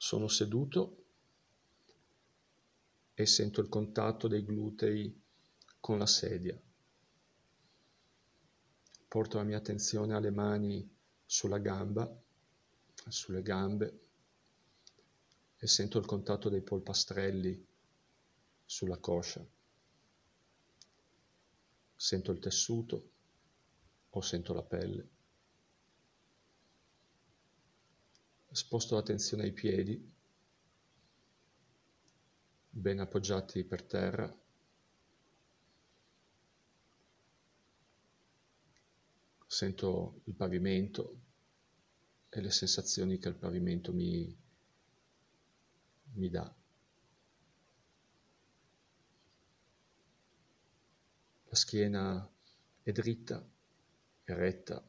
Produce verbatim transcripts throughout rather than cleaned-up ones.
Sono seduto e sento il contatto dei glutei con la sedia. Porto la mia attenzione alle mani sulla gamba, sulle gambe, e sento il contatto dei polpastrelli sulla coscia. Sento il tessuto o sento la pelle. Sposto l'attenzione ai piedi, ben appoggiati per terra. Sento il pavimento e le sensazioni che il pavimento mi, mi dà. La schiena è dritta, è retta.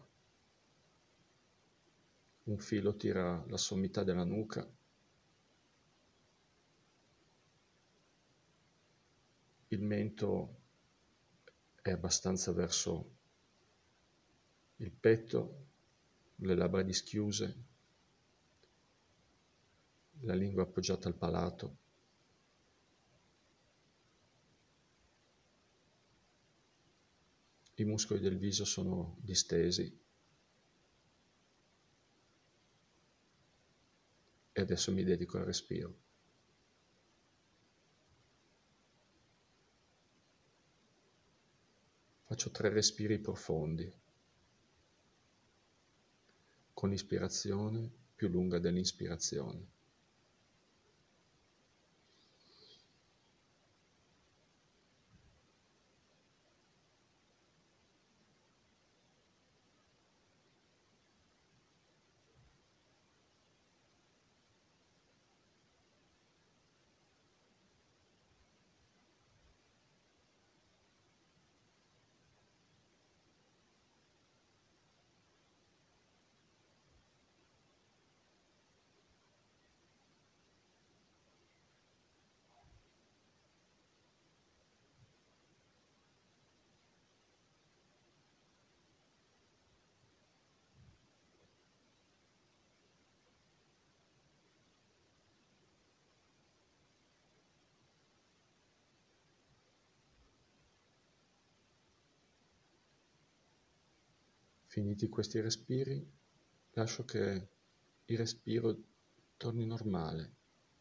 Un filo tira la sommità della nuca. Il mento è abbastanza verso il petto, le labbra dischiuse, la lingua appoggiata al palato. I muscoli del viso sono distesi. E adesso mi dedico al respiro. Faccio tre respiri profondi, con l'ispirazione più lunga dell'inspirazione. Finiti questi respiri, lascio che il respiro torni normale.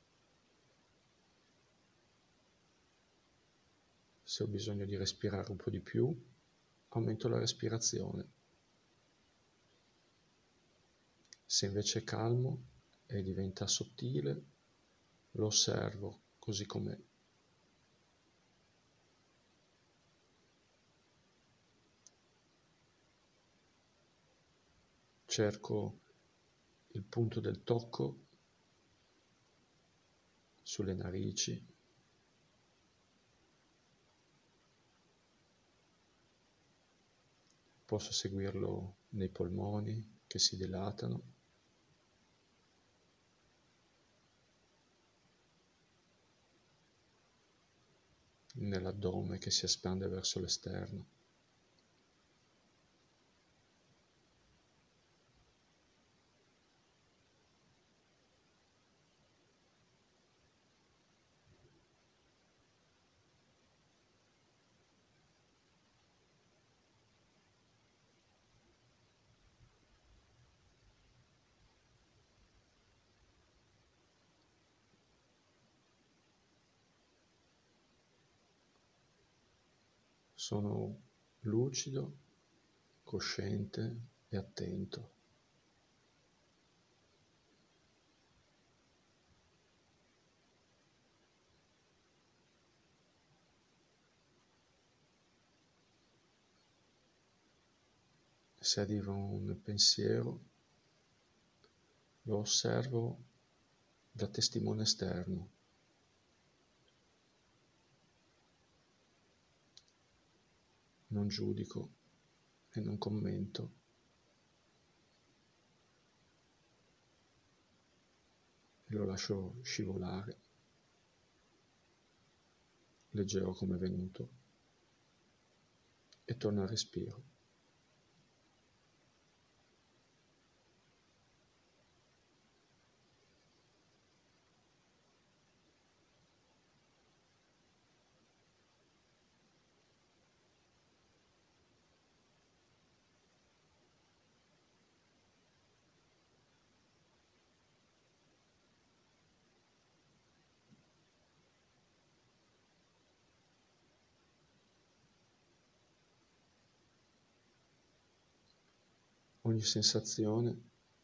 Se ho bisogno di respirare un po' di più, aumento la respirazione. Se invece è calmo e diventa sottile, lo osservo così com'è. Cerco il punto del tocco sulle narici, posso seguirlo nei polmoni che si dilatano, nell'addome che si espande verso l'esterno. Sono lucido, cosciente e attento. Se arriva un pensiero, lo osservo da testimone esterno. Non giudico e non commento. E lo lascio scivolare, leggero come è venuto, e torno al respiro. ogni sensazione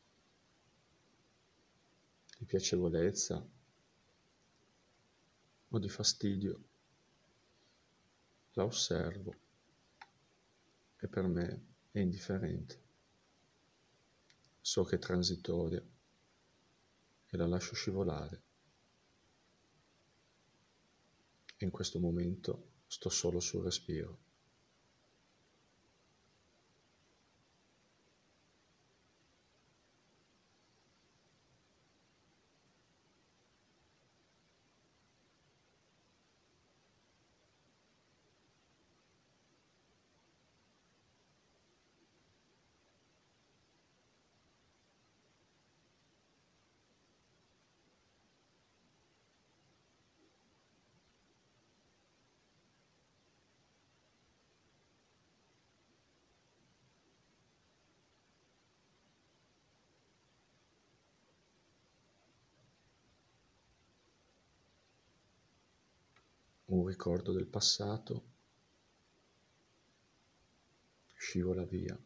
di piacevolezza o di fastidio la osservo e per me è indifferente. So che è transitoria e la lascio scivolare. E in questo momento sto solo sul respiro. Un ricordo del passato scivola via.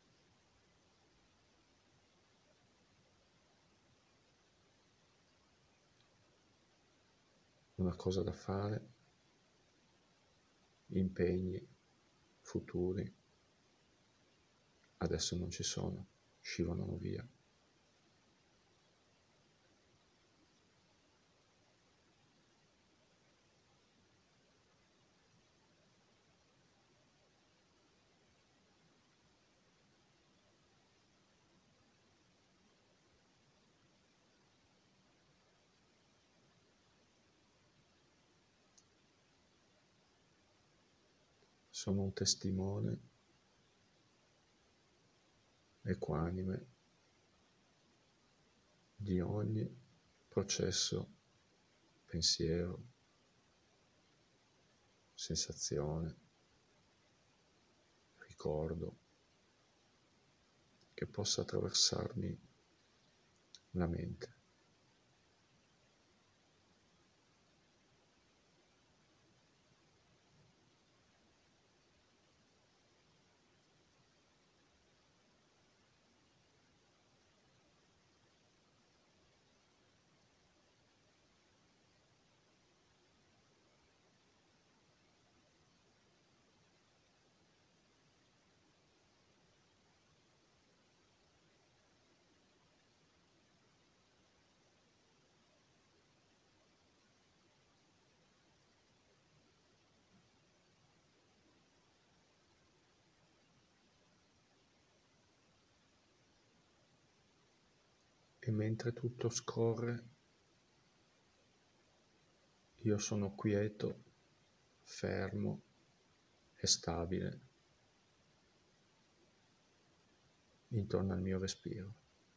Una cosa da fare, impegni futuri, adesso non ci sono, scivolano via. Sono un testimone equanime di ogni processo, pensiero, sensazione, ricordo che possa attraversarmi la mente. E mentre tutto scorre, io sono quieto, fermo e stabile intorno al mio respiro.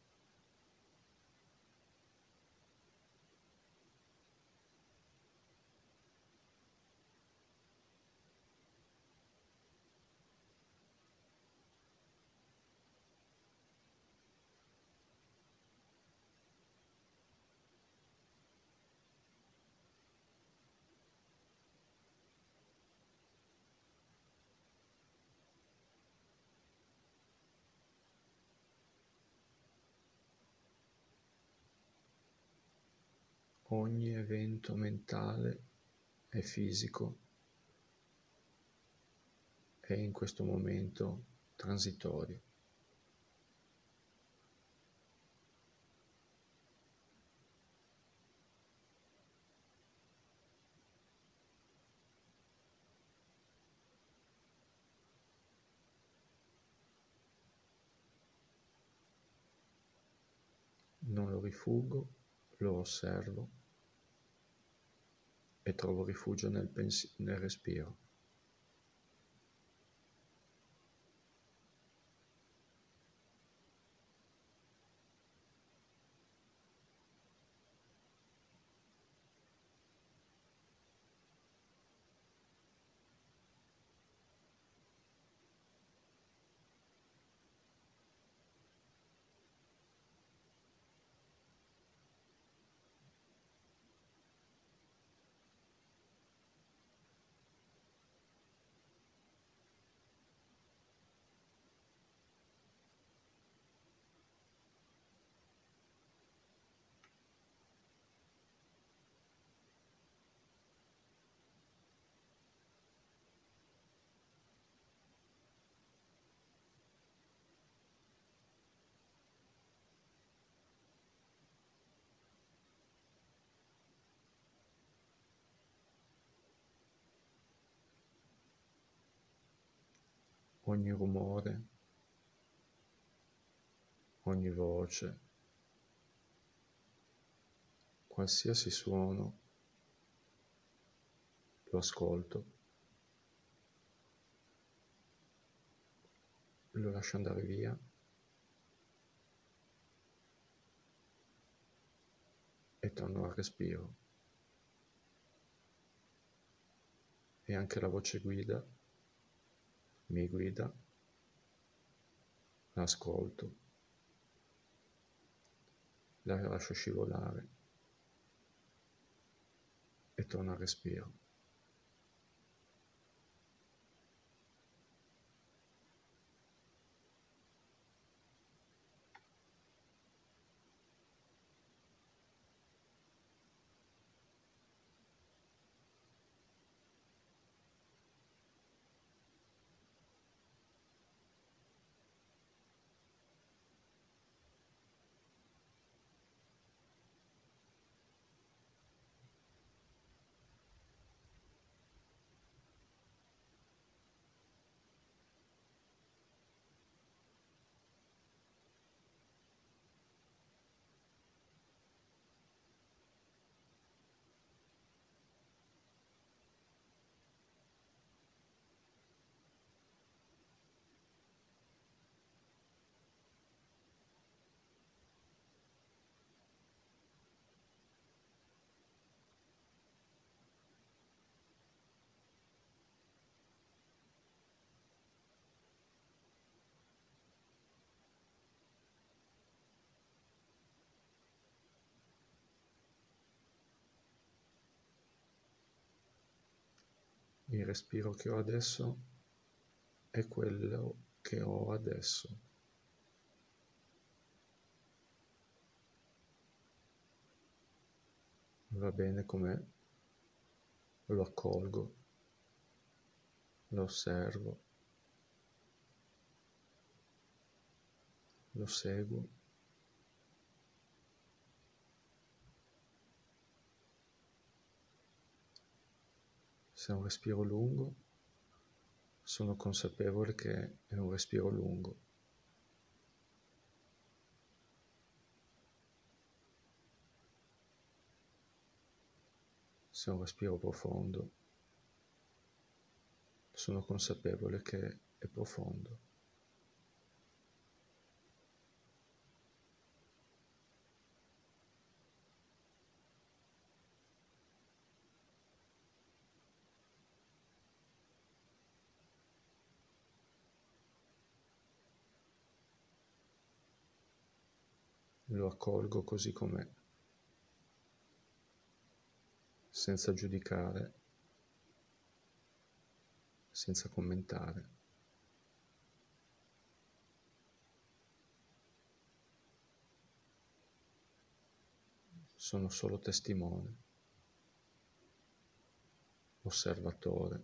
Ogni evento mentale e fisico è in questo momento transitorio. Non lo rifuggo, lo osservo e trovo rifugio nel, pens- nel respiro. ogni rumore, ogni voce, qualsiasi suono, lo ascolto, lo lascio andare via e torno al respiro. E anche la voce guida mi guida, la ascolto, la lascio scivolare e torno al respiro. Il respiro che ho adesso è quello che ho adesso. Va bene com'è, lo accolgo, lo osservo, lo seguo. Se è un respiro lungo, sono consapevole che è un respiro lungo. Se è un respiro profondo, sono consapevole che è profondo. Lo accolgo così com'è, senza giudicare, senza commentare. Sono solo testimone, osservatore.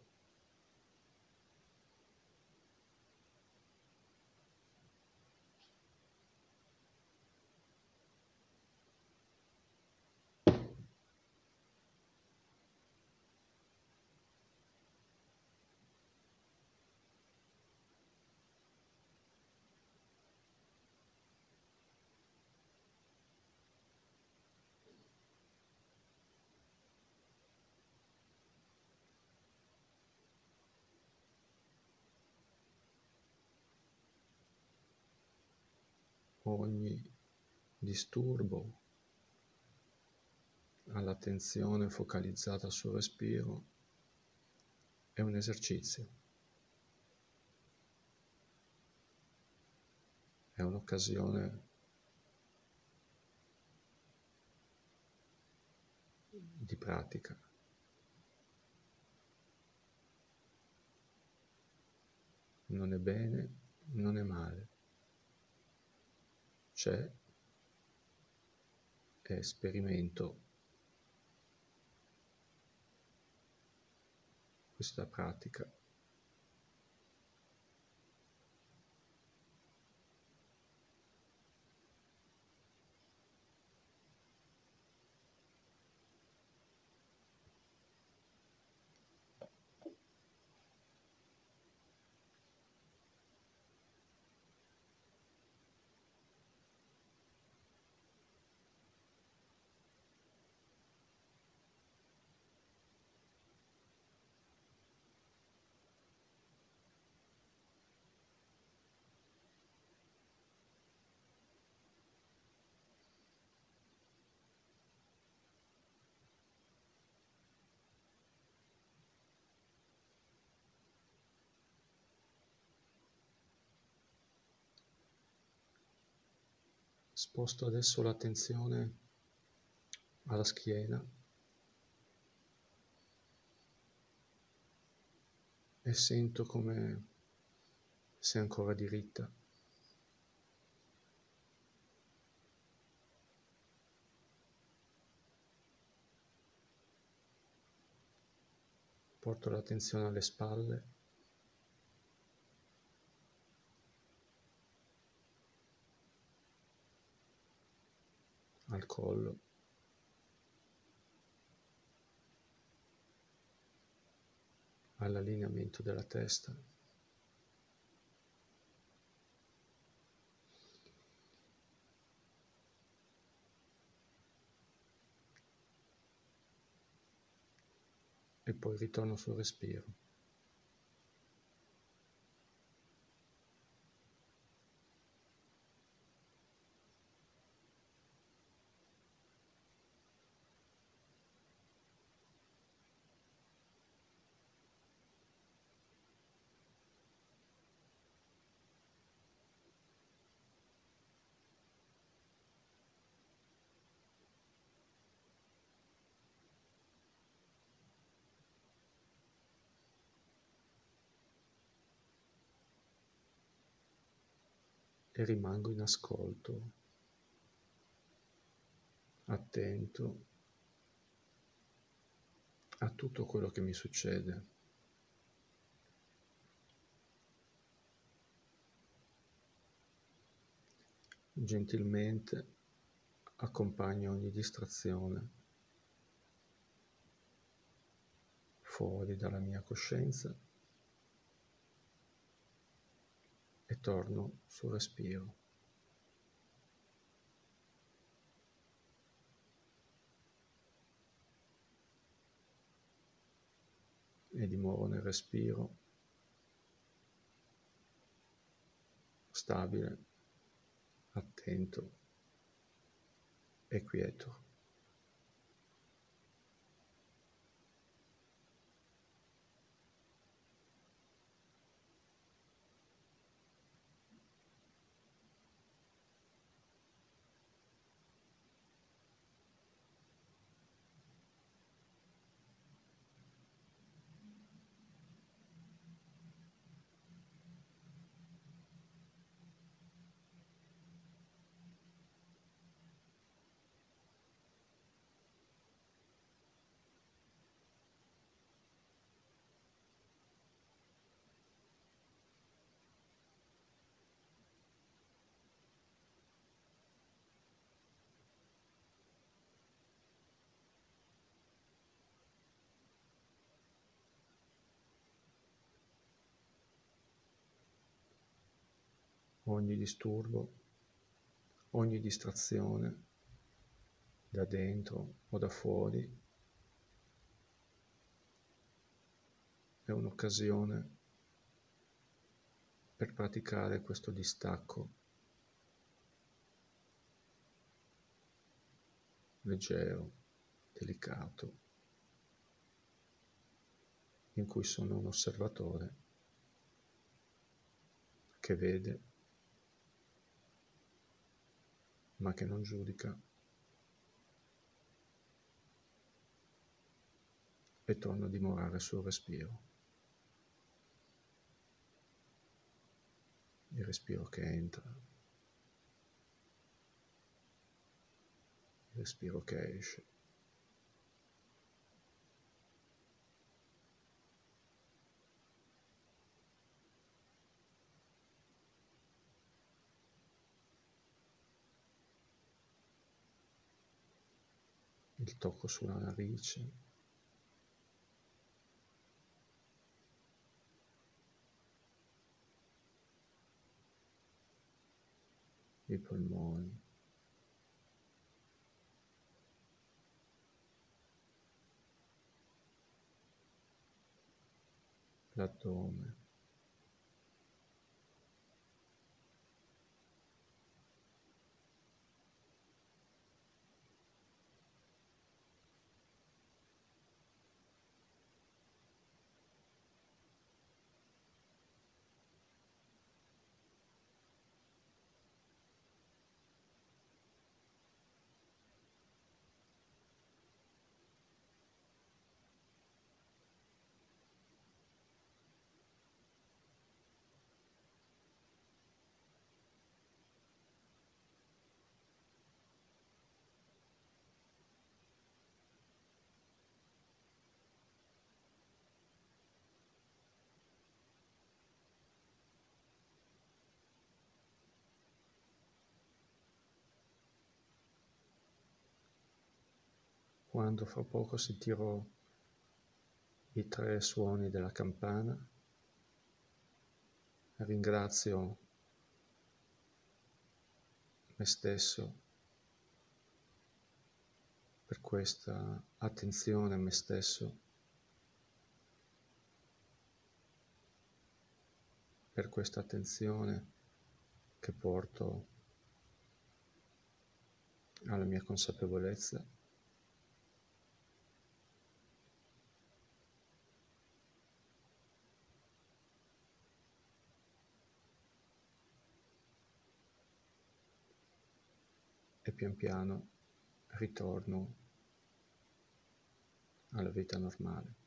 Ogni disturbo all'attenzione focalizzata sul respiro è un esercizio, è un'occasione di pratica. Non è bene, non è male. C'è e sperimento questa pratica. Sposto adesso l'attenzione alla schiena e sento come se è ancora diritta. Porto l'attenzione alle spalle, al collo, all'allineamento della testa. E poi ritorno sul respiro. E rimango in ascolto, attento a tutto quello che mi succede. Gentilmente accompagno ogni distrazione fuori dalla mia coscienza e torno sul respiro. E di nuovo nel respiro, stabile, attento e quieto. Ogni disturbo, ogni distrazione, da dentro o da fuori, è un'occasione per praticare questo distacco leggero, delicato, in cui sono un osservatore che vede, ma che non giudica, e torno a dimorare sul respiro. Il respiro che entra, il respiro che esce. Il tocco sulla narice, i polmoni, l'addome, quando fra poco sentirò i tre suoni della campana, ringrazio me stesso per questa attenzione a me stesso, per questa attenzione che porto alla mia consapevolezza. E pian piano ritorno alla vita normale.